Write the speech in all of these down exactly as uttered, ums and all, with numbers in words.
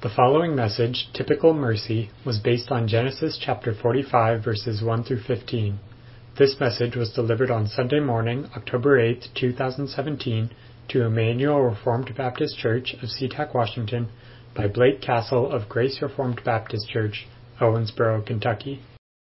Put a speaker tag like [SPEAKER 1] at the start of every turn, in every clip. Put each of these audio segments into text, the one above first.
[SPEAKER 1] The following message, Typical Mercy, was based on Genesis chapter forty-five, verses one through fifteen. This message was delivered on Sunday morning, October eighth, two thousand seventeen, to Emmanuel Reformed Baptist Church of SeaTac, Washington, by Blake Castle of Grace Reformed Baptist Church, Owensboro, Kentucky.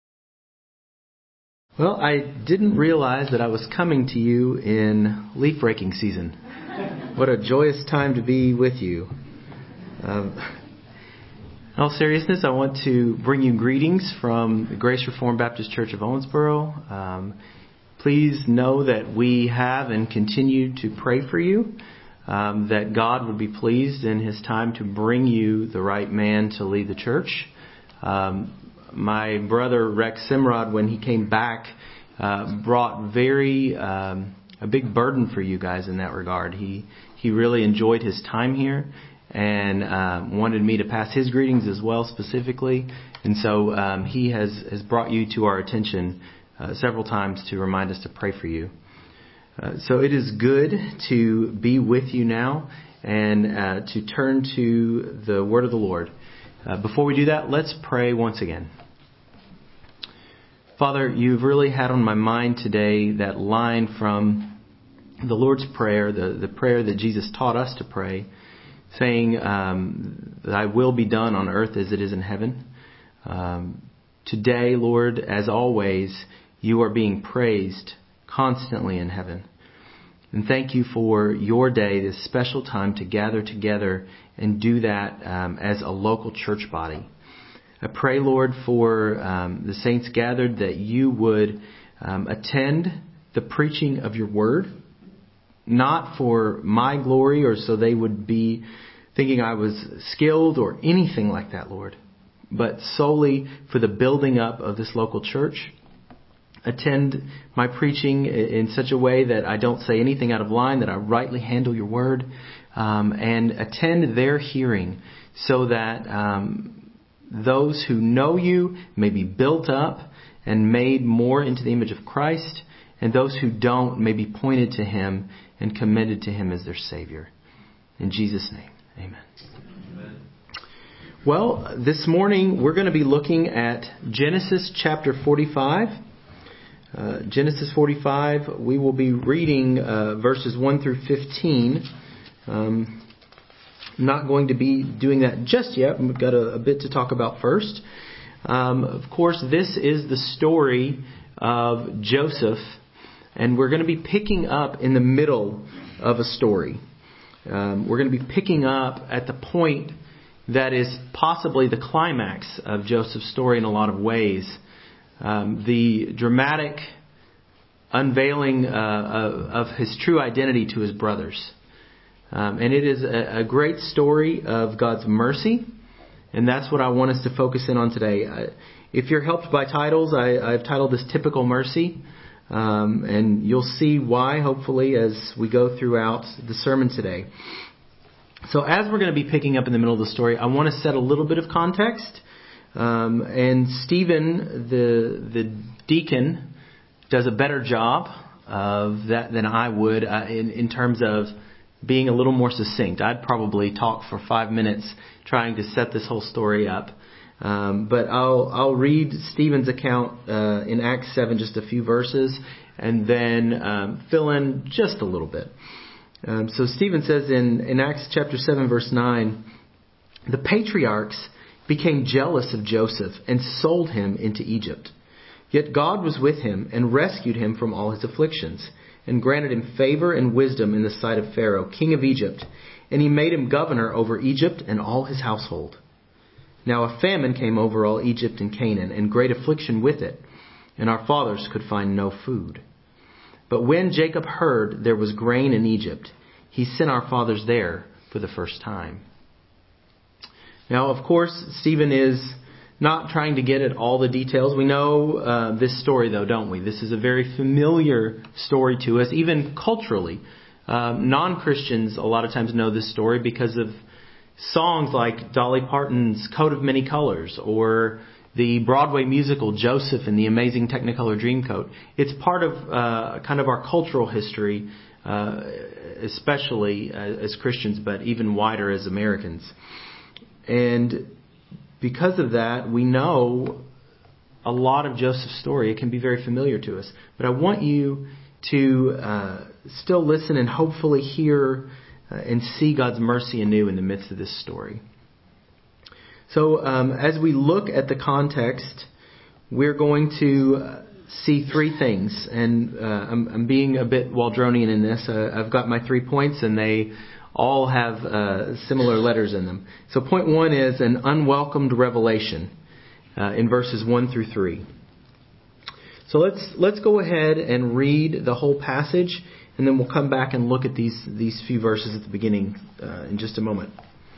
[SPEAKER 2] Well, I didn't realize that I was coming to you in leaf raking season. What a joyous time to be with you. Um, in all seriousness, I want to bring you greetings from the Grace Reformed Baptist Church of Owensboro. Um, please know that we have and continue to pray for you, um, that God would be pleased in His time to bring you the right man to lead the church. Um, my brother Rex Simrod, when he came back, uh, brought very um, a big burden for you guys in that regard. He he really enjoyed his time here, and um, wanted me to pass his greetings as well specifically. And so um, he has, has brought you to our attention uh, several times to remind us to pray for you. Uh, so it is good to be with you now and uh, to turn to the Word of the Lord. Uh, before we do that, let's pray once again. Father, you've really had on my mind today that line from the Lord's Prayer, the, the prayer that Jesus taught us to pray, saying, um, thy will be done on earth as it is in heaven. Um, today, Lord, as always, you are being praised constantly in heaven. And thank you for your day, this special time to gather together and do that um, as a local church body. I pray, Lord, for um, the saints gathered that you would um, attend the preaching of your word, not for my glory or so they would be thinking I was skilled or anything like that, Lord, but solely for the building up of this local church. Attend my preaching in such a way that I don't say anything out of line, that I rightly handle your word, um, and attend their hearing so that um, those who know you may be built up and made more into the image of Christ, and those who don't may be pointed to Him and commended to Him as their Savior. In Jesus' name, amen. Amen. Well, this morning we're going to be looking at Genesis chapter forty-five. Uh, Genesis forty-five, we will be reading uh, verses one through fifteen. Um, I'm not going to be doing that just yet. We've got a, a bit to talk about first. Um, of course, this is the story of Joseph, and we're going to be picking up in the middle of a story. Um, we're going to be picking up at the point that is possibly the climax of Joseph's story in a lot of ways. Um, the dramatic unveiling uh, of, of his true identity to his brothers. Um, and it is a, a great story of God's mercy, and that's what I want us to focus in on today. I, if you're helped by titles, I, I've titled this Typical Mercy, um, and you'll see why, hopefully, as we go throughout the sermon today. So as we're going to be picking up in the middle of the story, I want to set a little bit of context. Um, and Stephen, the the deacon, does a better job of that than I would uh, in, in terms of being a little more succinct. I'd probably talk for five minutes trying to set this whole story up. Um, but I'll I'll read Stephen's account uh, in Acts seven, just a few verses, and then um, fill in just a little bit. Um, so Stephen says in, in Acts chapter seven, verse nine, the patriarchs became jealous of Joseph and sold him into Egypt. Yet God was with him and rescued him from all his afflictions, and granted him favor and wisdom in the sight of Pharaoh, king of Egypt, and he made him governor over Egypt and all his household. Now a famine came over all Egypt and Canaan, and great affliction with it, and our fathers could find no food. But when Jacob heard there was grain in Egypt, he sent our fathers there for the first time. Now, of course, Stephen is not trying to get at all the details. We know uh, this story, though, don't we? This is a very familiar story to us, even culturally. Um, non-Christians a lot of times know this story because of songs like Dolly Parton's Coat of Many Colors or the Broadway musical Joseph and the Amazing Technicolor Dreamcoat. It's part of uh, kind of our cultural history, uh, especially uh, as Christians, but even wider as Americans. And because of that, we know a lot of Joseph's story. It can be very familiar to us. But I want you to uh, still listen and hopefully hear uh, and see God's mercy anew in the midst of this story. So um, as we look at the context, we're going to uh, see three things. And uh, I'm, I'm being a bit Waldronian in this. Uh, I've got my three points, and they all have uh, similar letters in them. So point one is an unwelcomed revelation uh, in verses one through three. So let's let's go ahead and read the whole passage, and then we'll come back and look at these these few verses at the beginning uh, in just a moment.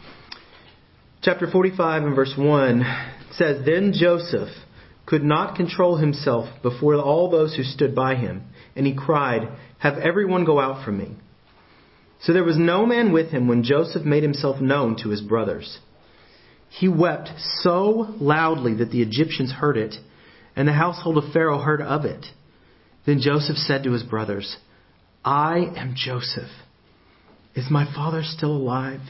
[SPEAKER 2] Chapter forty-five and verse one says, "Then Joseph could not control himself before all those who stood by him, and he cried, 'Have everyone go out from me.' So there was no man with him when Joseph made himself known to his brothers. He wept so loudly that the Egyptians heard it, and the household of Pharaoh heard of it. Then Joseph said to his brothers, 'I am Joseph. Is my father still alive?'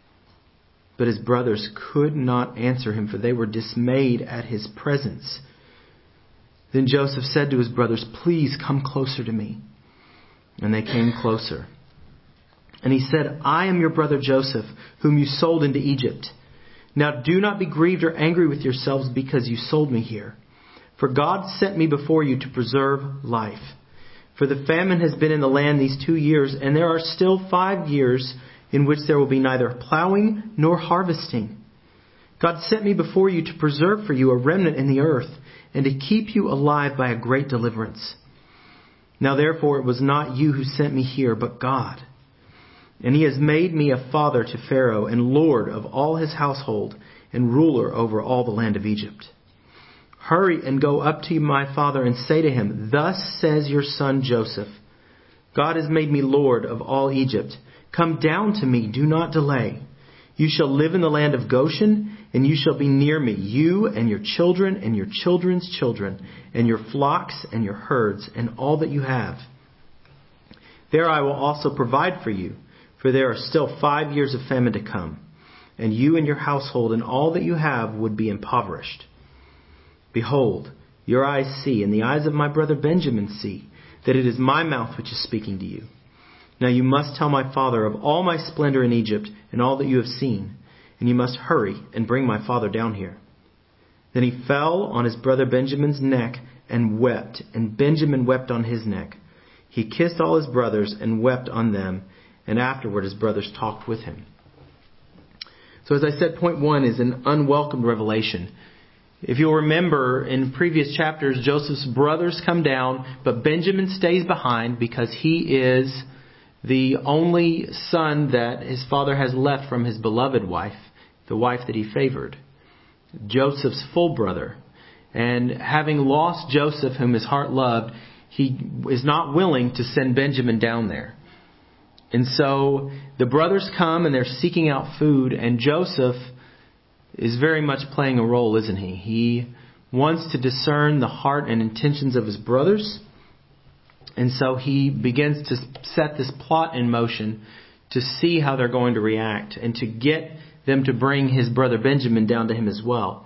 [SPEAKER 2] But his brothers could not answer him, for they were dismayed at his presence. Then Joseph said to his brothers, 'Please come closer to me.' And they came closer. And he said, 'I am your brother Joseph, whom you sold into Egypt. Now do not be grieved or angry with yourselves because you sold me here. For God sent me before you to preserve life. For the famine has been in the land these two years, and there are still five years in which there will be neither plowing nor harvesting. God sent me before you to preserve for you a remnant in the earth, and to keep you alive by a great deliverance. Now therefore it was not you who sent me here, but God. And he has made me a father to Pharaoh, and lord of all his household, and ruler over all the land of Egypt. Hurry and go up to my father and say to him, Thus says your son Joseph, God has made me lord of all Egypt. Come down to me, do not delay. You shall live in the land of Goshen, and you shall be near me, you and your children and your children's children, and your flocks and your herds, and all that you have. There I will also provide for you, for there are still five years of famine to come, and you and your household and all that you have would be impoverished. Behold, your eyes see, and the eyes of my brother Benjamin see, that it is my mouth which is speaking to you. Now you must tell my father of all my splendor in Egypt and all that you have seen, and you must hurry and bring my father down here.' Then he fell on his brother Benjamin's neck and wept, and Benjamin wept on his neck. He kissed all his brothers and wept on them, and afterward his brothers talked with him." So as I said, point one is an unwelcomed revelation. If you'll remember, in previous chapters, Joseph's brothers come down, but Benjamin stays behind because he is the only son that his father has left from his beloved wife, the wife that he favored, Joseph's full brother. And having lost Joseph, whom his heart loved, he is not willing to send Benjamin down there. And so the brothers come and they're seeking out food, and Joseph is very much playing a role, isn't he? He wants to discern the heart and intentions of his brothers. And so he begins to set this plot in motion to see how they're going to react and to get them to bring his brother Benjamin down to him as well.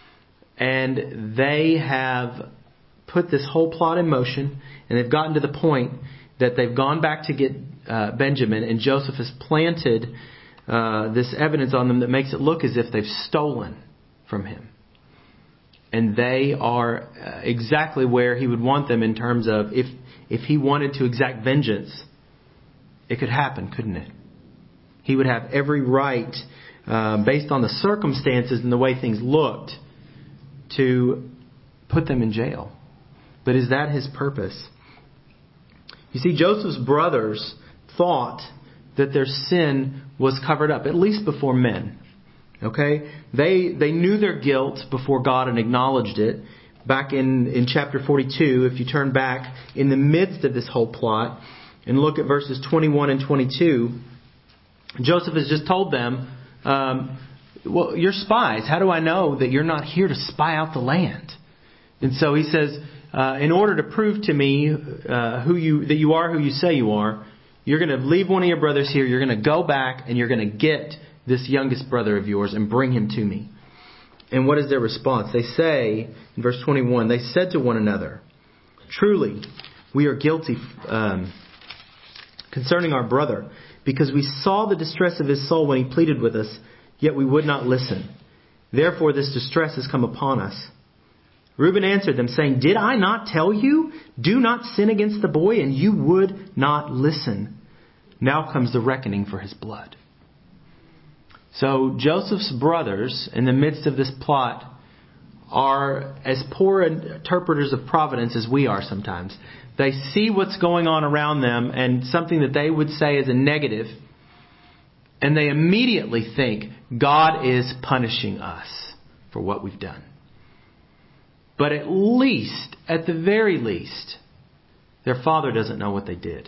[SPEAKER 2] And they have put this whole plot in motion, and they've gotten to the point that they've gone back to get uh, Benjamin, and Joseph has planted uh, this evidence on them that makes it look as if they've stolen from him. And they are uh, exactly where he would want them in terms of if if he wanted to exact vengeance, it could happen, couldn't it? He would have every right, uh, based on the circumstances and the way things looked, to put them in jail. But is that his purpose? You see, Joseph's brothers thought that their sin was covered up, at least before men. Okay? They they knew their guilt before God and acknowledged it. Back in, in chapter forty-two, if you turn back in the midst of this whole plot and look at verses twenty-one and twenty-two, Joseph has just told them, um, well, you're spies. How do I know that you're not here to spy out the land? And so he says, uh, in order to prove to me uh, who you that you are who you say you are, you're going to leave one of your brothers here. You're going to go back and you're going to get this youngest brother of yours and bring him to me." And what is their response? They say, in verse twenty-one, they said to one another, "Truly, we are guilty um, concerning our brother, because we saw the distress of his soul when he pleaded with us, yet we would not listen. Therefore this distress has come upon us." Reuben answered them, saying, "Did I not tell you, do not sin against the boy, and you would not listen? Now comes the reckoning for his blood." So Joseph's brothers, in the midst of this plot, are as poor interpreters of providence as we are sometimes. They see what's going on around them and something that they would say is a negative, and they immediately think God is punishing us for what we've done. But at least, at the very least, their father doesn't know what they did.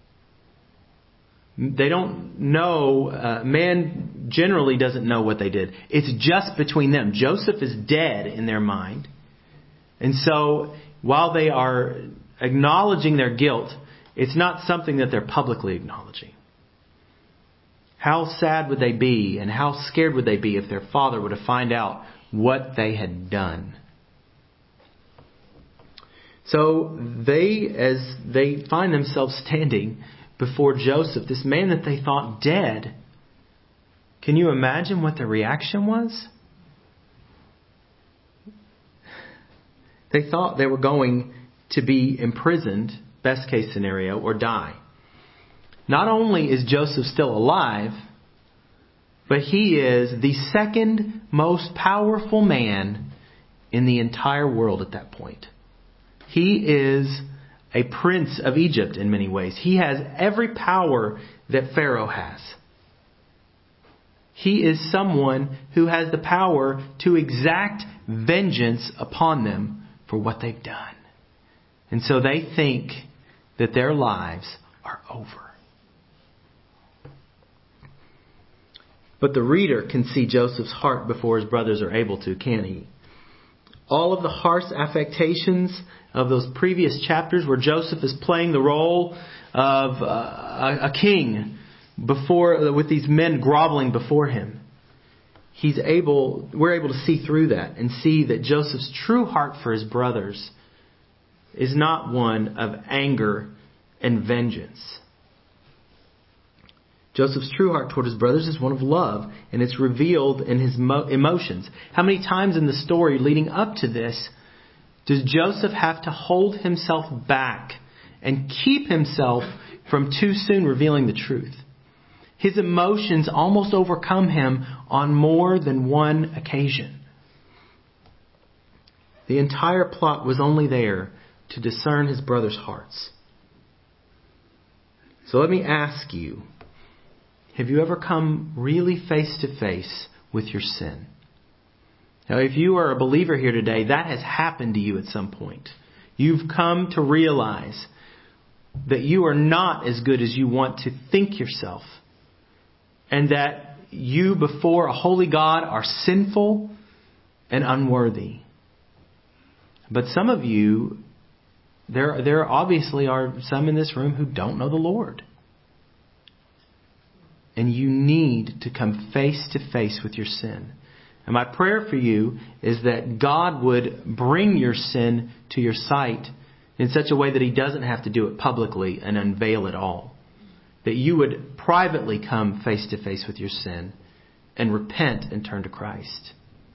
[SPEAKER 2] They don't know, uh, man generally doesn't know what they did. It's just between them. Joseph is dead in their mind. And so, while they are acknowledging their guilt, it's not something that they're publicly acknowledging. How sad would they be and how scared would they be if their father were to find out what they had done? So they, as they find themselves standing before Joseph, this man that they thought dead, can you imagine what their reaction was? They thought they were going to be imprisoned, best case scenario, or die. Not only is Joseph still alive, but he is the second most powerful man in the entire world at that point. He is a prince of Egypt in many ways. He has every power that Pharaoh has. He is someone who has the power to exact vengeance upon them for what they've done. And so they think that their lives are over. But the reader can see Joseph's heart before his brothers are able to, can he? All of the harsh affectations of those previous chapters where Joseph is playing the role of uh, a, a king before with these men groveling before him. He's able, we're able to see through that and see that Joseph's true heart for his brothers is not one of anger and vengeance. Joseph's true heart toward his brothers is one of love, and it's revealed in his mo- emotions. How many times in the story leading up to this does Joseph have to hold himself back and keep himself from too soon revealing the truth? His emotions almost overcome him on more than one occasion. The entire plot was only there to discern his brothers' hearts. So let me ask you, have you ever come really face to face with your sin? Now, if you are a believer here today, that has happened to you at some point. You've come to realize that you are not as good as you want to think yourself. And that you before a holy God are sinful and unworthy. But some of you, there, there obviously are some in this room who don't know the Lord. And you need to come face to face with your sin. And my prayer for you is that God would bring your sin to your sight in such a way that He doesn't have to do it publicly and unveil it all. That you would privately come face to face with your sin and repent and turn to Christ.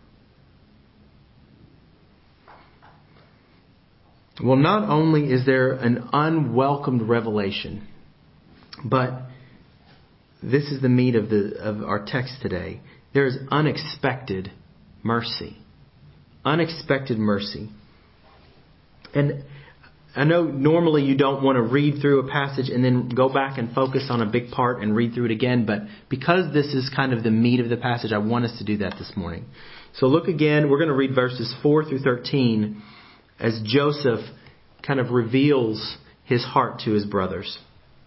[SPEAKER 2] Well, not only is there an unwelcomed revelation, but this is the meat of the of our text today. There is unexpected mercy. Unexpected mercy. And I know normally you don't want to read through a passage and then go back and focus on a big part and read through it again. But because this is kind of the meat of the passage, I want us to do that this morning. So look again. We're going to read verses four through thirteen as Joseph kind of reveals his heart to his brothers.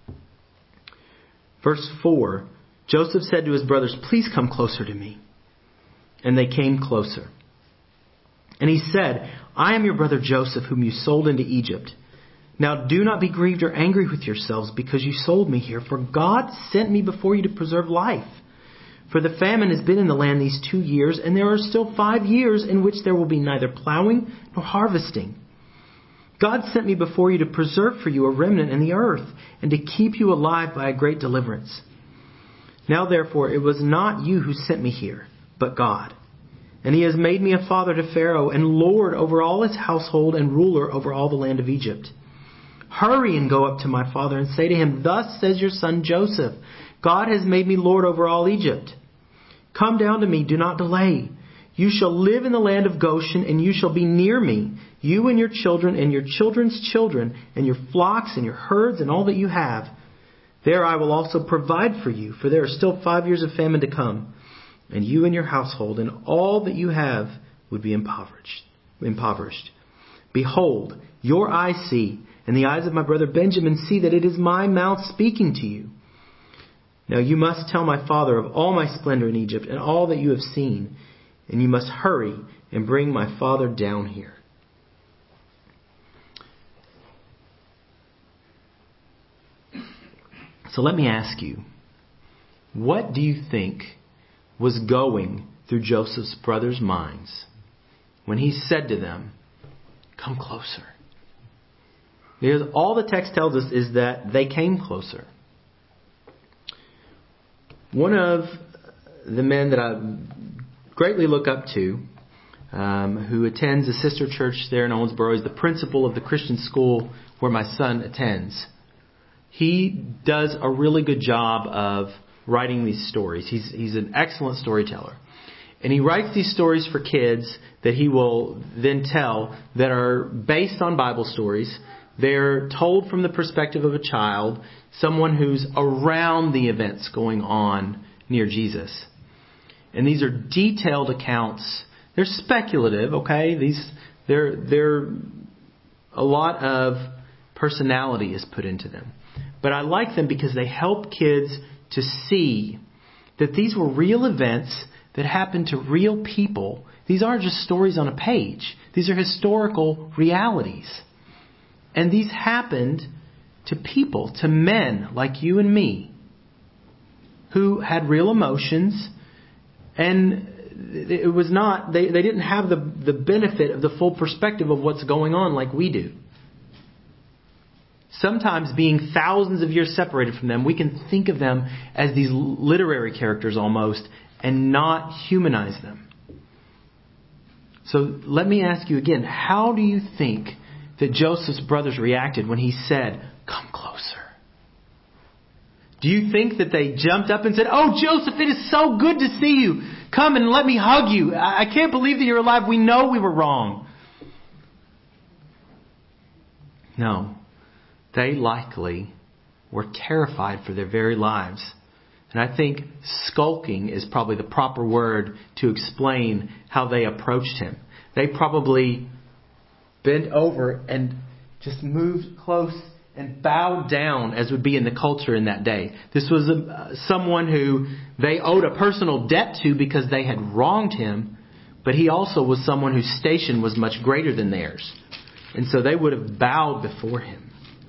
[SPEAKER 2] Verse four, Joseph said to his brothers, "Please come closer to me." And they came closer. And he said, "I am your brother Joseph, whom you sold into Egypt. Now do not be grieved or angry with yourselves because you sold me here, for God sent me before you to preserve life. For the famine has been in the land these two years, and there are still five years in which there will be neither plowing nor harvesting. God sent me before you to preserve for you a remnant in the earth, and to keep you alive by a great deliverance. Now therefore it was not you who sent me here, but God. And He has made me a father to Pharaoh, and lord over all his household, and ruler over all the land of Egypt. Hurry and go up to my father and say to him, Thus says your son Joseph, God has made me lord over all Egypt. Come down to me, do not delay. You shall live in the land of Goshen, and you shall be near me, you and your children and your children's children, and your flocks and your herds and all that you have. There I will also provide for you, for there are still five years of famine to come, and you and your household and all that you have would be impoverished. impoverished. Behold, your eyes see, and the eyes of my brother Benjamin see that it is my mouth speaking to you. Now you must tell my father of all my splendor in Egypt and all that you have seen, and you must hurry and bring my father down here. So let me ask you, what do you think was going through Joseph's brothers' minds when he said to them, come closer? Because all the text tells us is that they came closer. One of the men that I greatly look up to, um, who attends a sister church there in Owensboro, is the principal of the Christian school where my son attends. He does a really good job of writing these stories. He's he's an excellent storyteller. And he writes these stories for kids that he will then tell that are based on Bible stories. They're told from the perspective of a child, someone who's around the events going on near Jesus. And these are detailed accounts. They're speculative, okay? These they're they're a lot of personality is put into them. But I like them because they help kids to see that these were real events that happened to real people. These aren't just stories on a page. These are historical realities. And these happened to people, to men like you and me, who had real emotions. And it was not, they, they didn't have the, the benefit of the full perspective of what's going on like we do. Sometimes being thousands of years separated from them, we can think of them as these literary characters almost and not humanize them. So let me ask you again, how do you think that Joseph's brothers reacted when he said, come closer? Do you think that they jumped up and said, oh, Joseph, it is so good to see you. Come and let me hug you. I can't believe that you're alive. We know we were wrong. No. They likely were terrified for their very lives. And I think skulking is probably the proper word to explain how they approached him. They probably bent over and just moved close and bowed down, as would be in the culture in that day. This was a, uh, someone who they owed a personal debt to because they had wronged him, but he also was someone whose station was much greater than theirs. And so they would have bowed before him.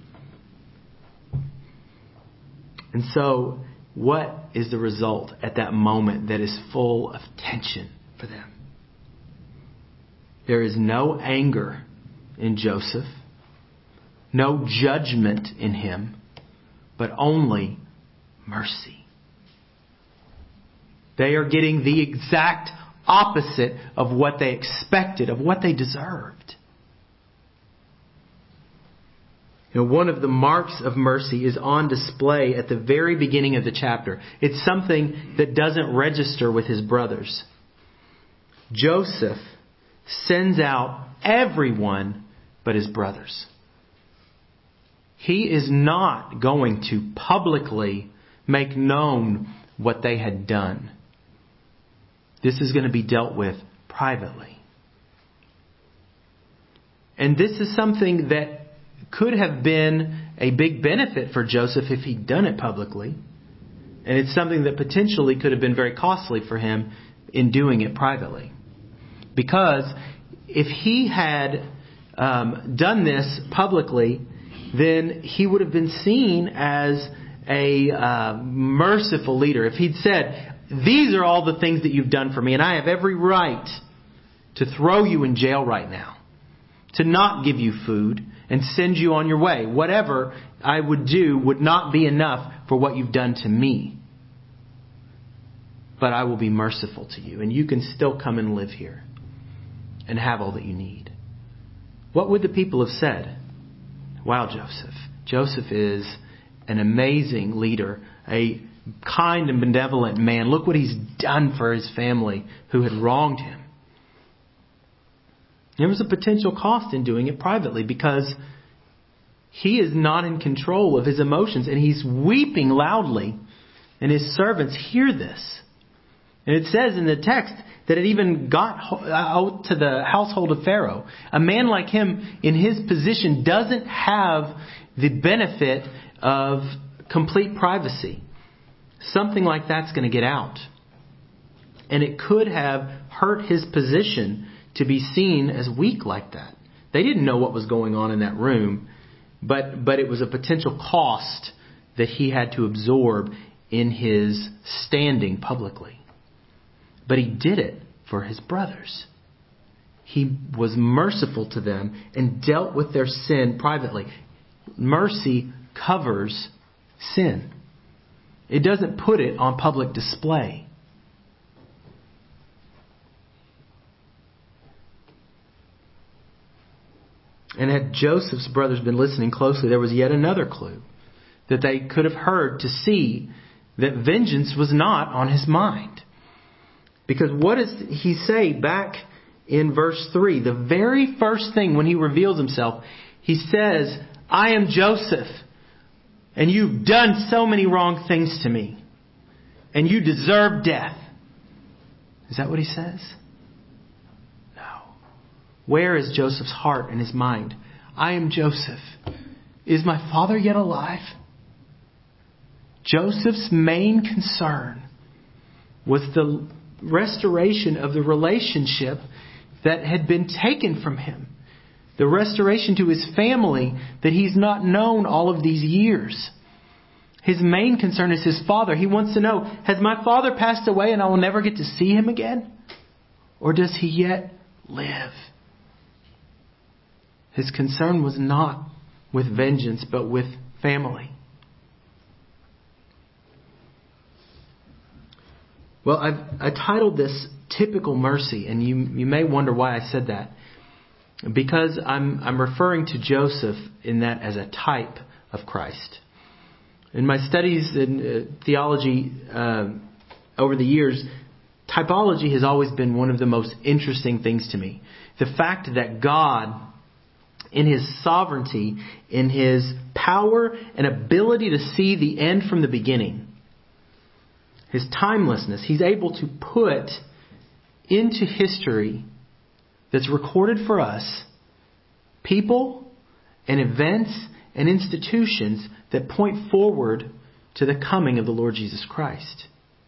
[SPEAKER 2] And so, what is the result at that moment that is full of tension for them? There is no anger in Joseph, no judgment in him, but only mercy. They are getting the exact opposite of what they expected, of what they deserved. You know, one of the marks of mercy is on display at the very beginning of the chapter. It's something that doesn't register with his brothers. Joseph sends out everyone but his brothers. He is not going to publicly make known what they had done. This is going to be dealt with privately. And this is something that could have been a big benefit for Joseph if he'd done it publicly. And it's something that potentially could have been very costly for him in doing it privately. Because if he had um, done this publicly, then he would have been seen as a uh, merciful leader. If he'd said, these are all the things that you've done for me, and I have every right to throw you in jail right now, to not give you food and send you on your way. Whatever I would do would not be enough for what you've done to me. But I will be merciful to you, and you can still come and live here and have all that you need. What would the people have said? Wow, Joseph. Joseph is an amazing leader, a kind and benevolent man. Look what he's done for his family who had wronged him. There was a potential cost in doing it privately because he is not in control of his emotions and he's weeping loudly, and his servants hear this. And it says in the text that it even got out to the household of Pharaoh. A man like him in his position doesn't have the benefit of complete privacy. Something like that's going to get out. And it could have hurt his position to be seen as weak like that. They didn't know what was going on in that room, but but it was a potential cost that he had to absorb in his standing publicly. But he did it for his brothers. He was merciful to them and dealt with their sin privately. Mercy covers sin. It doesn't put it on public display. And had Joseph's brothers been listening closely, there was yet another clue that they could have heard to see that vengeance was not on his mind. Because what does he say back in verse three? The very first thing when he reveals himself, he says, I am Joseph, and you've done so many wrong things to me, and you deserve death. Is that what he says? No. Where is Joseph's heart and his mind? I am Joseph. Is my father yet alive? Joseph's main concern was the restoration of the relationship that had been taken from him. The restoration to his family that he's not known all of these years. His main concern is his father. He wants to know, has my father passed away and I will never get to see him again? Or does he yet live? His concern was not with vengeance, but with family. Well, I've I titled this Typical Mercy, and you you may wonder why I said that. Because I'm I'm referring to Joseph in that as a type of Christ. In my studies in uh, theology uh, over the years, typology has always been one of the most interesting things to me. The fact that God, in His sovereignty, in His power and ability to see the end from the beginning, His timelessness, He's able to put into history that's recorded for us people and events and institutions that point forward to the coming of the Lord Jesus Christ.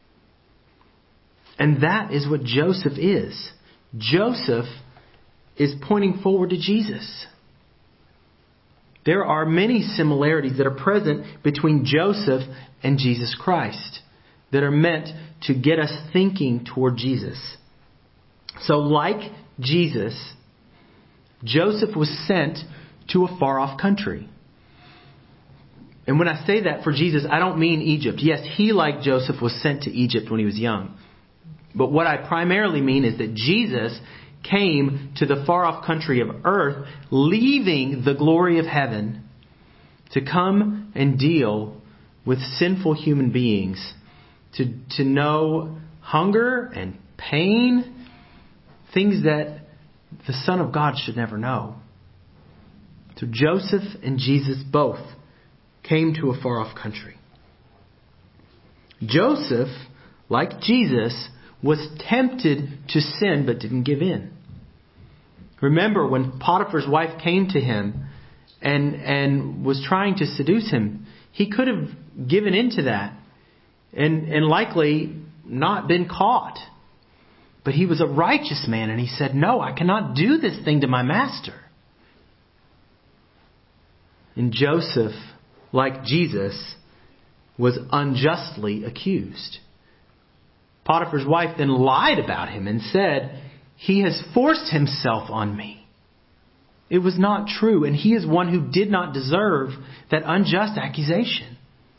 [SPEAKER 2] And that is what Joseph is. Joseph is pointing forward to Jesus. There are many similarities that are present between Joseph and Jesus Christ that are meant to get us thinking toward Jesus. So like Jesus, Joseph was sent to a far-off country. And when I say that for Jesus, I don't mean Egypt. Yes, he, like Joseph, was sent to Egypt when he was young. But what I primarily mean is that Jesus came to the far-off country of earth, leaving the glory of heaven to come and deal with sinful human beings, to, to know hunger and pain, things that the Son of God should never know. So Joseph and Jesus both came to a far-off country. Joseph, like Jesus, was tempted to sin but didn't give in. Remember when Potiphar's wife came to him and, and was trying to seduce him, he could have given in to that and, and likely not been caught. But he was a righteous man and he said, no, I cannot do this thing to my master. And Joseph, like Jesus, was unjustly accused. Potiphar's wife then lied about him and said, "He has forced himself on me." It was not true, and he is one who did not deserve that unjust accusation.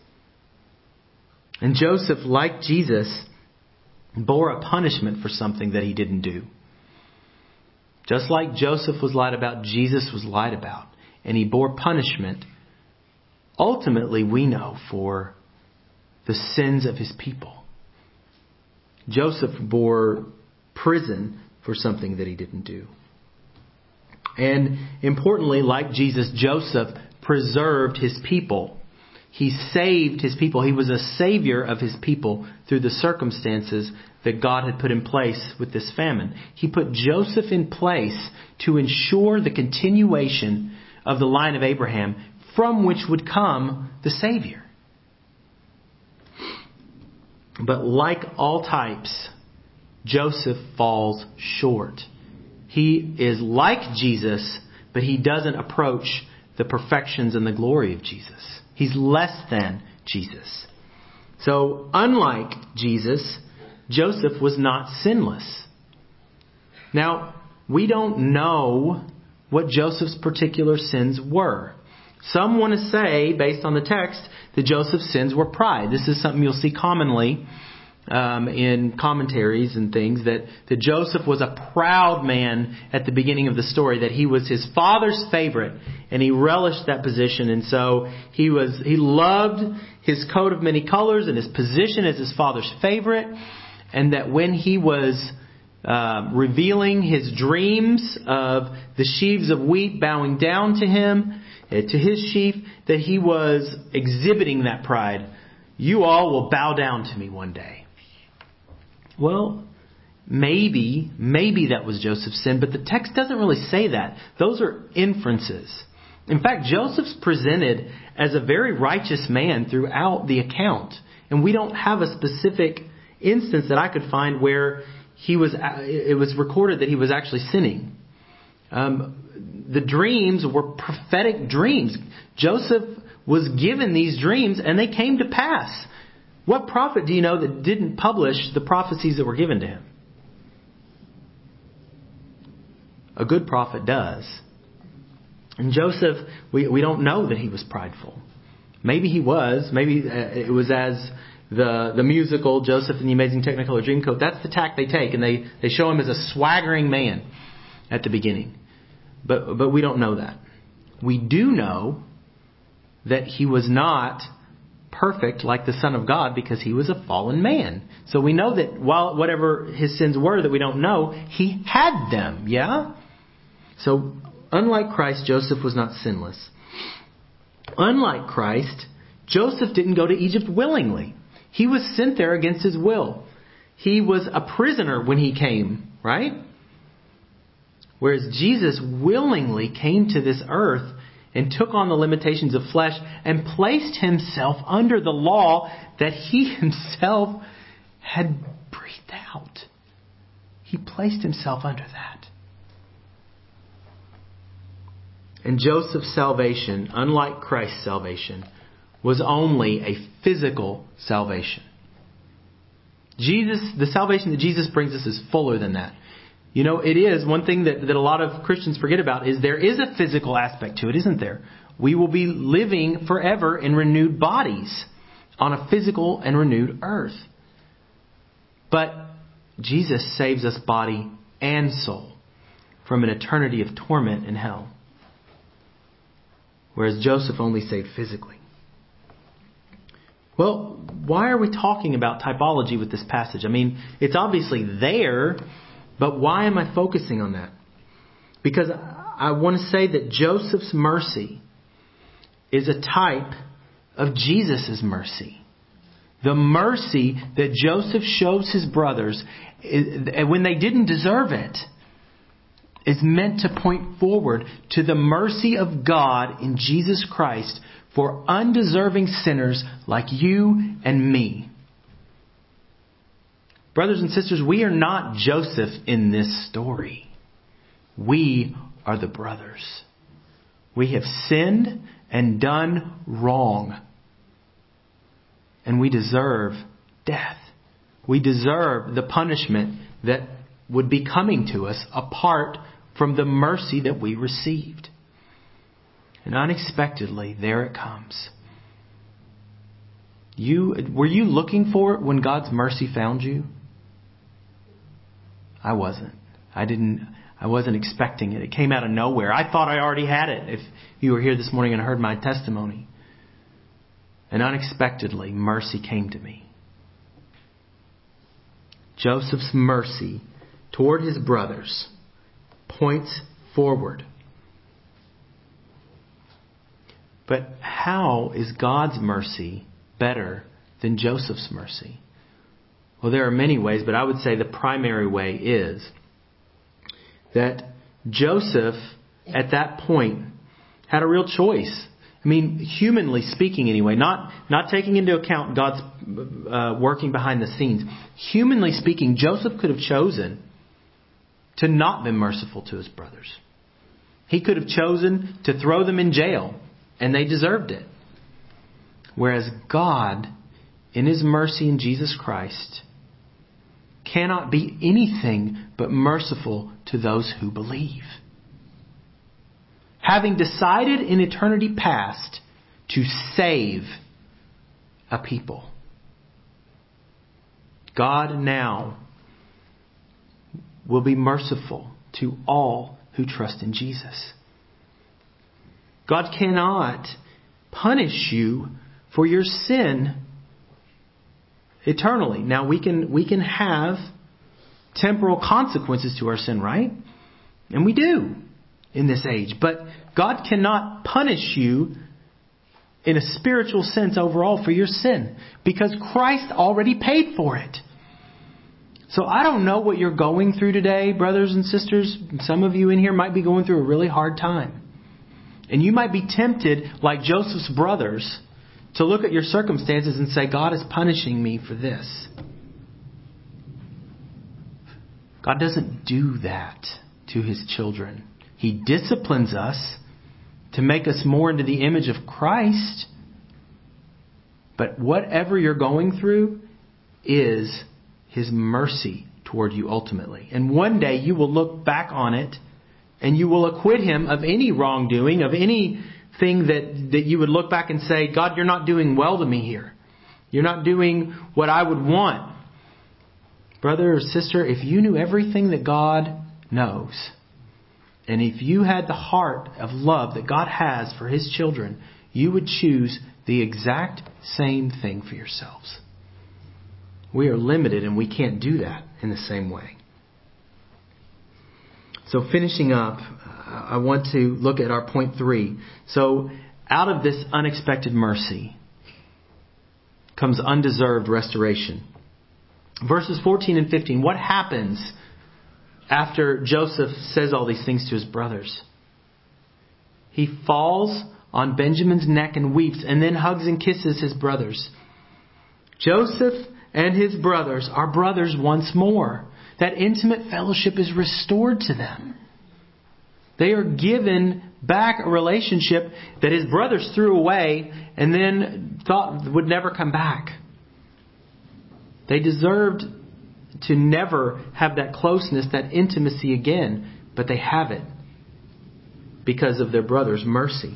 [SPEAKER 2] And Joseph, like Jesus, bore a punishment for something that he didn't do. Just like Joseph was lied about, Jesus was lied about. And he bore punishment, ultimately, we know, for the sins of his people. Joseph bore prison for something that he didn't do. And importantly, like Jesus, Joseph preserved his people. He saved his people. He was a savior of his people through the circumstances that God had put in place with this famine. He put Joseph in place to ensure the continuation of the line of Abraham, from which would come the Savior. But like all types, Joseph falls short. He is like Jesus, but he doesn't approach the perfections and the glory of Jesus. He's less than Jesus. So, unlike Jesus, Joseph was not sinless. Now, we don't know what Joseph's particular sins were. Some want to say, based on the text, that Joseph's sins were pride. This is something you'll see commonly um, in commentaries and things, that, that Joseph was a proud man at the beginning of the story, that he was his father's favorite, and he relished that position. And so he was he loved his coat of many colors and his position as his father's favorite, and that when he was uh, revealing his dreams of the sheaves of wheat bowing down to him, to his sheaf, that he was exhibiting that pride. You all will bow down to me one day. Well, maybe, maybe that was Joseph's sin, but the text doesn't really say that. Those are inferences. In fact, Joseph's presented as a very righteous man throughout the account. And we don't have a specific instance that I could find where he was, it was recorded that he was actually sinning. Um, the dreams were prophetic dreams. Joseph was given these dreams and they came to pass. What prophet do you know that didn't publish the prophecies that were given to him? A good prophet does. And Joseph, we, we don't know that he was prideful. Maybe he was. Maybe it was as the the musical Joseph and the Amazing Technicolor Dreamcoat. That's the tack they take, and they, they show him as a swaggering man at the beginning. But but we don't know that. We do know that he was not perfect like the Son of God, because he was a fallen man. So we know that while whatever his sins were that we don't know, he had them. Yeah? So unlike Christ, Joseph was not sinless. Unlike Christ, Joseph didn't go to Egypt willingly. He was sent there against his will. He was a prisoner when he came, right? Whereas Jesus willingly came to this earth and took on the limitations of flesh and placed himself under the law that he himself had breathed out. He placed himself under that. And Joseph's salvation, unlike Christ's salvation, was only a physical salvation. Jesus, the salvation that Jesus brings us is fuller than that. You know, it is one thing that, that a lot of Christians forget about is there is a physical aspect to it, isn't there? We will be living forever in renewed bodies on a physical and renewed earth. But Jesus saves us body and soul from an eternity of torment in hell. Whereas Joseph only saved physically. Well, why are we talking about typology with this passage? I mean, it's obviously there, but why am I focusing on that? Because I want to say that Joseph's mercy is a type of Jesus' mercy. The mercy that Joseph shows his brothers when they didn't deserve it is meant to point forward to the mercy of God in Jesus Christ for undeserving sinners like you and me. Brothers and sisters, we are not Joseph in this story. We are the brothers. We have sinned and done wrong. And we deserve death. we deserve the punishment that would be coming to us apart from the mercy that we received. And unexpectedly, there it comes. You, were you looking for it when God's mercy found you? I wasn't. I didn't, I wasn't expecting it. It came out of nowhere. I thought I already had it if you were here this morning and heard my testimony. And unexpectedly, mercy came to me. Joseph's mercy toward his brothers points forward. But how is God's mercy better than Joseph's mercy? Well, there are many ways, but I would say the primary way is that Joseph, at that point, had a real choice. I mean, humanly speaking anyway, not, not taking into account God's uh, working behind the scenes. Humanly speaking, Joseph could have chosen to not be merciful to his brothers. He could have chosen to throw them in jail, and they deserved it. Whereas God, in His mercy in Jesus Christ, cannot be anything but merciful to those who believe. Having decided in eternity past to save a people, God now will be merciful to all who trust in Jesus. God cannot punish you for your sin eternally. Now we can we can have temporal consequences to our sin, right? And we do in this age. But God cannot punish you in a spiritual sense overall for your sin, because Christ already paid for it. So I don't know what you're going through today, brothers and sisters. Some of you in here might be going through a really hard time. And you might be tempted, like Joseph's brothers, to look at your circumstances and say, God is punishing me for this. God doesn't do that to His children. He disciplines us to make us more into the image of Christ. But whatever you're going through is His mercy toward you ultimately. And one day you will look back on it and you will acquit Him of any wrongdoing, of anything that, that you would look back and say, God, you're not doing well to me here. You're not doing what I would want. Brother or sister, if you knew everything that God knows, and if you had the heart of love that God has for His children, you would choose the exact same thing for yourselves. We are limited and we can't do that in the same way. So finishing up, I want to look at our point three. So out of this unexpected mercy comes undeserved restoration. Verses fourteen and fifteen, what happens after Joseph says all these things to his brothers? He falls on Benjamin's neck and weeps, and then hugs and kisses his brothers. Joseph and his brothers are brothers once more. That intimate fellowship is restored to them. They are given back a relationship that his brothers threw away and then thought would never come back. They deserved to never have that closeness, that intimacy again, but they have it because of their brother's mercy.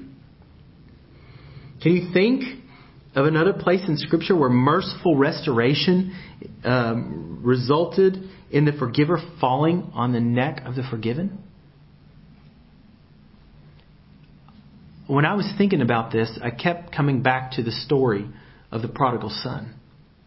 [SPEAKER 2] Can you think of another place in Scripture where merciful restoration um, resulted in the forgiver falling on the neck of the forgiven? When I was thinking about this, I kept coming back to the story of the prodigal son,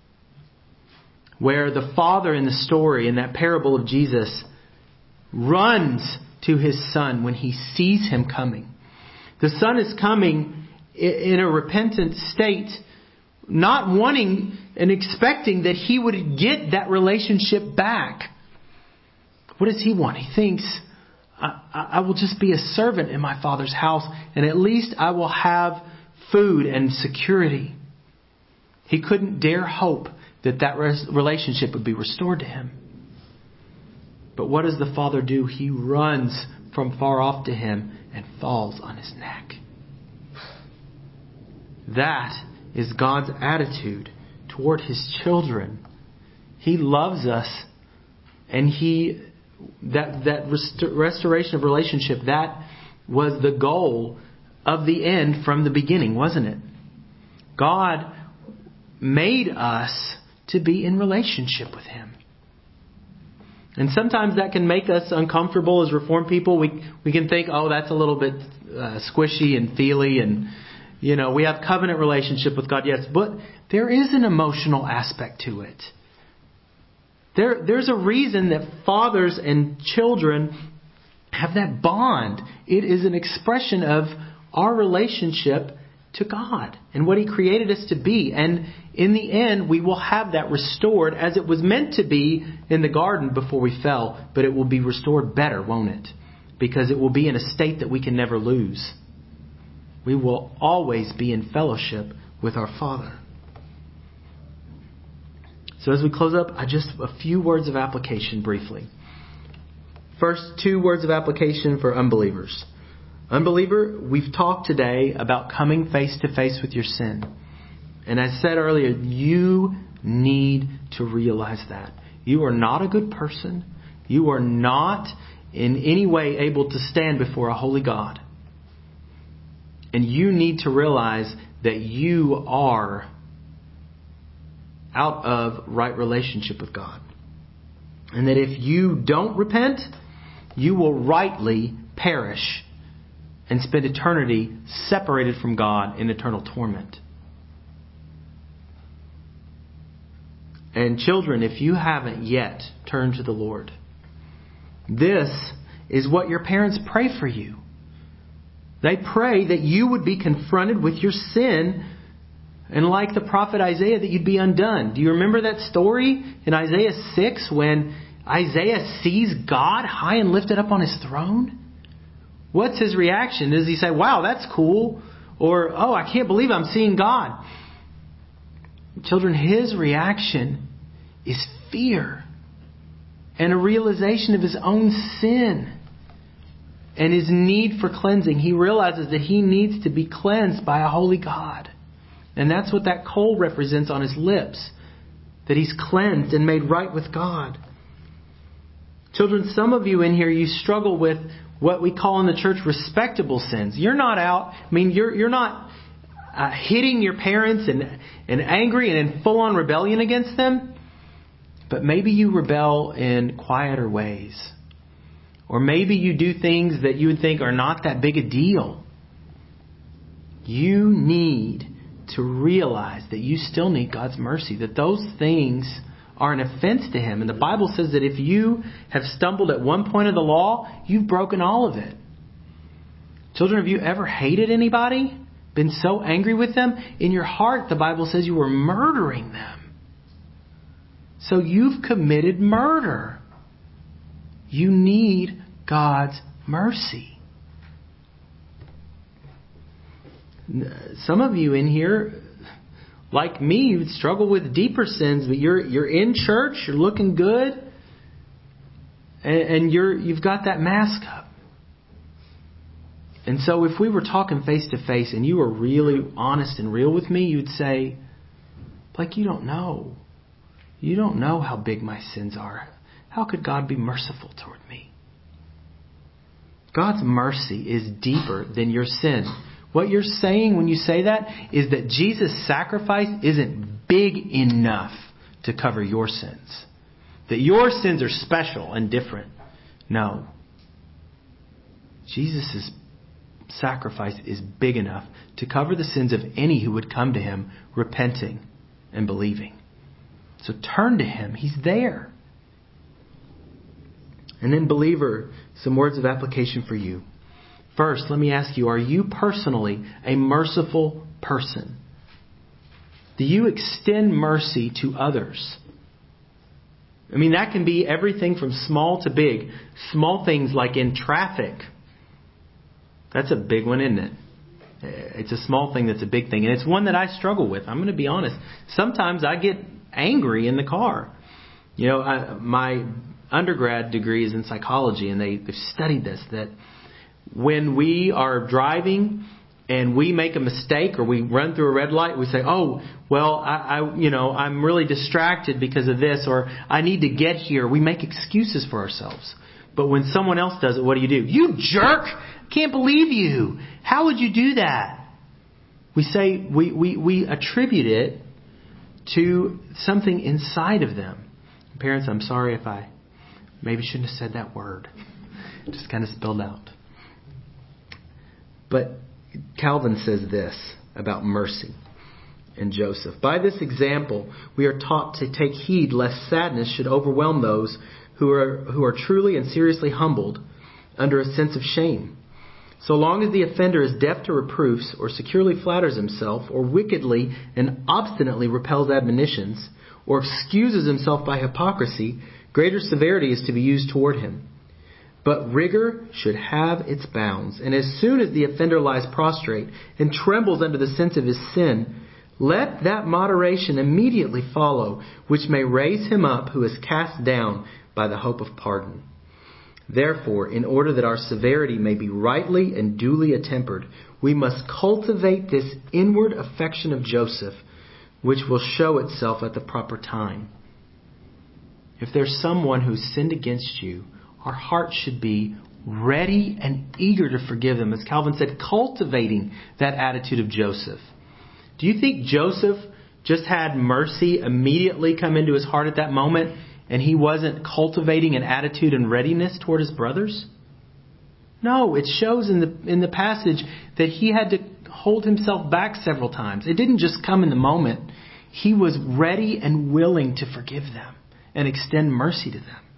[SPEAKER 2] where the father in the story, in that parable of Jesus, runs to his son when he sees him coming. The son is coming in a repentant state, not wanting and expecting that he would get that relationship back. What does he want? He thinks, I, I will just be a servant in my father's house, and at least I will have food and security. He couldn't dare hope that that relationship would be restored to him. But what does the father do? He runs from far off to him and falls on his neck. That is God's attitude toward His children He loves us. And He, that, that rest- restoration of relationship, that was the goal of the end from the beginning, wasn't it? God made us to be in relationship with Him. And sometimes that can make us uncomfortable as Reformed people. We we can think, oh, that's a little bit uh, squishy and feely, and you know, we have covenant relationship with God, yes, but there is an emotional aspect to it. There there's a reason that fathers and children have that bond. It is an expression of our relationship to God and what He created us to be. And in the end, we will have that restored as it was meant to be in the garden before we fell. But it will be restored better, won't it? Because it will be in a state that we can never lose. We will always be in fellowship with our Father. So as we close up, I just a few words of application briefly. First, two words of application for unbelievers. Unbeliever, we've talked today about coming face to face with your sin. And as I said earlier, you need to realize that. You are not a good person. You are not in any way able to stand before a holy God. And you need to realize that you are out of right relationship with God. And that if you don't repent, you will rightly perish and spend eternity separated from God in eternal torment. And children, if you haven't yet turned to the Lord, this is what your parents pray for you. They pray that you would be confronted with your sin, and like the prophet Isaiah, that you'd be undone. Do you remember that story in Isaiah six when Isaiah sees God high and lifted up on His throne? What's his reaction? Does he say, wow, that's cool? Or, oh, I can't believe I'm seeing God? Children, his reaction is fear and a realization of his own sin and his need for cleansing. He realizes that he needs to be cleansed by a holy God. And that's what that coal represents on his lips, that he's cleansed and made right with God. Children, some of you in here, you struggle with what we call in the church respectable sins. You're not out, I mean, you're you're not uh, hitting your parents and, and angry and in full-on rebellion against them. But maybe you rebel in quieter ways. Or maybe you do things that you would think are not that big a deal. You need to realize that you still need God's mercy. That those things are an offense to Him. And the Bible says that if you have stumbled at one point of the law, you've broken all of it. Children, have you ever hated anybody? Been so angry with them? In your heart, the Bible says you were murdering them. So you've committed murder. You need God's mercy. Some of you in here, like me, you struggle with deeper sins, but you're you're in church, you're looking good, and, and you're you've got that mask up. And so if we were talking face to face and you were really honest and real with me, you'd say, Blake, you don't know. You don't know how big my sins are. How could God be merciful toward me? God's mercy is deeper than your sin. What you're saying when you say that is that Jesus' sacrifice isn't big enough to cover your sins. That your sins are special and different. No. Jesus' sacrifice is big enough to cover the sins of any who would come to Him repenting and believing. So turn to Him. He's there. And then, believer, some words of application for you. First, let me ask you, are you personally a merciful person? Do you extend mercy to others? I mean, that can be everything from small to big. Small things like in traffic. That's a big one, isn't it? It's a small thing that's a big thing. And it's one that I struggle with. I'm going to be honest. Sometimes I get angry in the car. You know, I, my undergrad degree is in psychology, and they, they've studied this, that when we are driving and we make a mistake or we run through a red light, we say, oh, well, I, I, you know, I'm really distracted because of this, or I need to get here. We make excuses for ourselves. But when someone else does it, what do you do? You jerk! Can't believe you! How would you do that? We say, we, we, we attribute it to something inside of them. Parents, I'm sorry if I maybe shouldn't have said that word. It just kind of spilled out. But Calvin says this about mercy and Joseph. By this example, we are taught to take heed lest sadness should overwhelm those who are who are truly and seriously humbled under a sense of shame. So long as the offender is deaf to reproofs, or securely flatters himself, or wickedly and obstinately repels admonitions, or excuses himself by hypocrisy, greater severity is to be used toward him. But rigor should have its bounds, and as soon as the offender lies prostrate and trembles under the sense of his sin, let that moderation immediately follow, which may raise him up who is cast down by the hope of pardon. Therefore, in order that our severity may be rightly and duly attempered, we must cultivate this inward affection of Joseph, which will show itself at the proper time. If there's someone who's sinned against you, our heart should be ready and eager to forgive them. As Calvin said, cultivating that attitude of Joseph. Do you think Joseph just had mercy immediately come into his heart at that moment, and he wasn't cultivating an attitude and readiness toward his brothers? No, it shows in the in the passage that he had to hold himself back several times. It didn't just come in the moment. He was ready and willing to forgive them and extend mercy to them.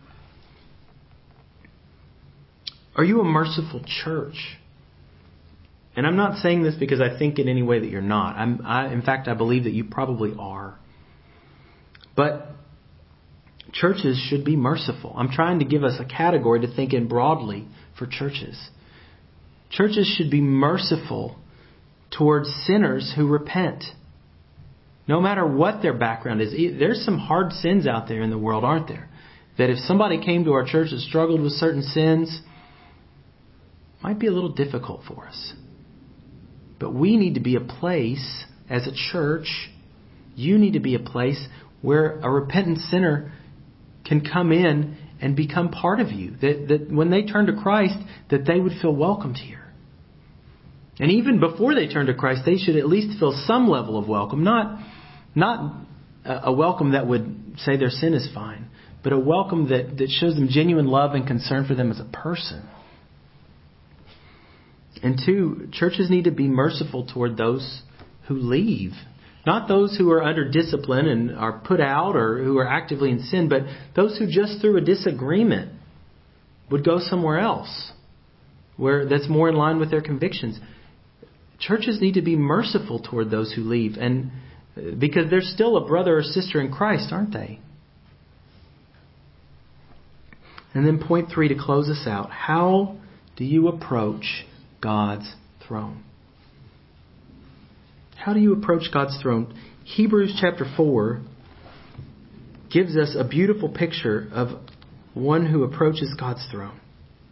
[SPEAKER 2] Are you a merciful church? And I'm not saying this because I think in any way that you're not. I'm, I, in fact, I believe that you probably are. But churches should be merciful. I'm trying to give us a category to think in broadly for churches. Churches should be merciful towards sinners who repent. No matter what their background is. There's some hard sins out there in the world, aren't there? That if somebody came to our church and struggled with certain sins, it might be a little difficult for us. But we need to be a place, as a church, you need to be a place where a repentant sinner can come in and become part of you. That, that when they turn to Christ, that they would feel welcomed here. And even before they turn to Christ, they should at least feel some level of welcome. Not, not a welcome that would say their sin is fine, but a welcome that, that shows them genuine love and concern for them as a person. And two, churches need to be merciful toward those who leave. Not those who are under discipline and are put out or who are actively in sin, but those who just through a disagreement would go somewhere else where that's more in line with their convictions. Churches need to be merciful toward those who leave, and because they're still a brother or sister in Christ, aren't they? And then point three to close us out. How do you approach God's throne? How do you approach God's throne? Hebrews chapter four gives us a beautiful picture of one who approaches God's throne.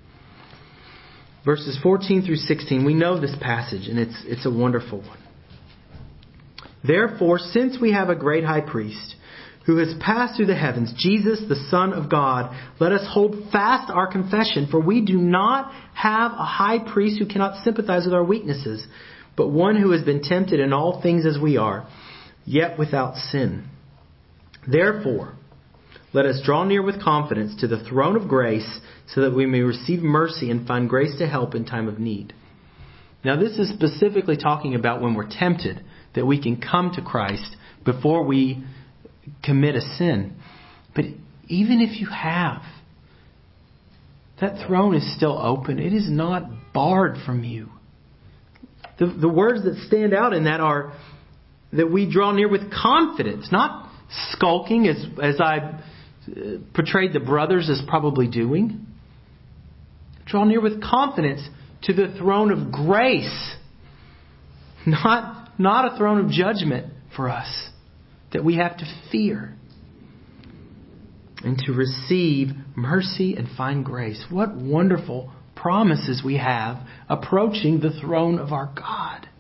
[SPEAKER 2] Verses fourteen through sixteen, we know this passage, and it's it's a wonderful one. Therefore, since we have a great high priest who has passed through the heavens, Jesus, the Son of God, let us hold fast our confession, for we do not have a high priest who cannot sympathize with our weaknesses, but one who has been tempted in all things as we are, yet without sin. Therefore, let us draw near with confidence to the throne of grace, so that we may receive mercy and find grace to help in time of need. Now, this is specifically talking about when we're tempted, that we can come to Christ before we commit a sin. But even if you have, that throne is still open. It is not barred from you. The, the words that stand out in that are that we draw near with confidence, not skulking as, as I portrayed the brothers as probably doing. Draw near with confidence to the throne of grace, not, not a throne of judgment for us that we have to fear, and to receive mercy and find grace. What wonderful promises we have approaching the throne of our God.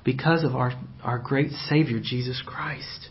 [SPEAKER 2] because of our, our great Savior, Jesus Christ.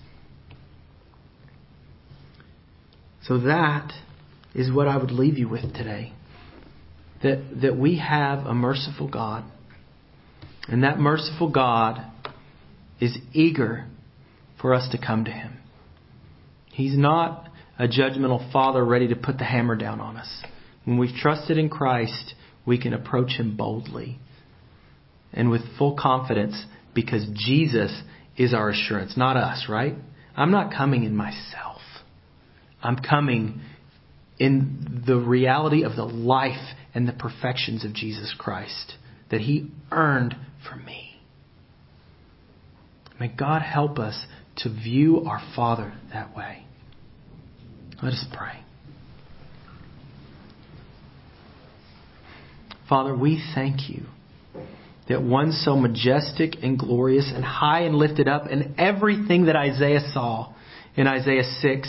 [SPEAKER 2] So that is what I would leave you with today. That, that we have a merciful God. And that merciful God is eager for us to come to Him. He's not a judgmental Father ready to put the hammer down on us. When we've trusted in Christ, we can approach Him boldly and with full confidence, because Jesus is our assurance, not us, right? I'm not coming in myself. I'm coming in the reality of the life and the perfections of Jesus Christ that He earned for me. May God help us to view our Father that way. Let us pray. Father, we thank You that one so majestic and glorious and high and lifted up, and everything that Isaiah saw in Isaiah six,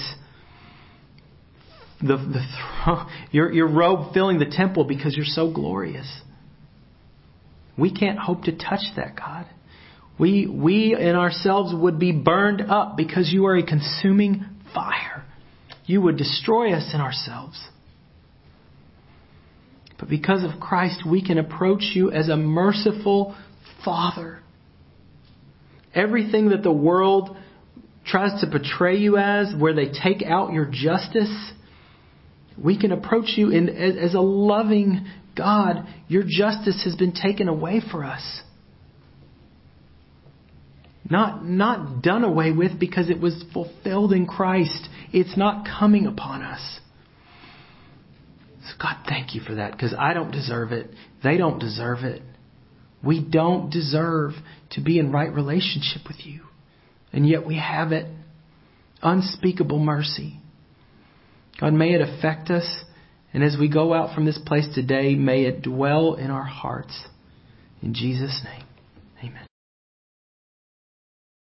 [SPEAKER 2] the, the throne, your, your robe filling the temple because You're so glorious. We can't hope to touch that, God. We, we in ourselves would be burned up because You are a consuming fire. You would destroy us in ourselves. But because of Christ, we can approach You as a merciful Father. Everything that the world tries to portray You as, where they take out Your justice, we can approach You in, as a loving God. Your justice has been taken away for us. Not, not done away with because it was fulfilled in Christ. It's not coming upon us. So God, thank You for that, because I don't deserve it. They don't deserve it. We don't deserve to be in right relationship with You. And yet we have it. Unspeakable mercy. God, may it affect us. And as we go out from this place today, may it dwell in our hearts. In Jesus' name.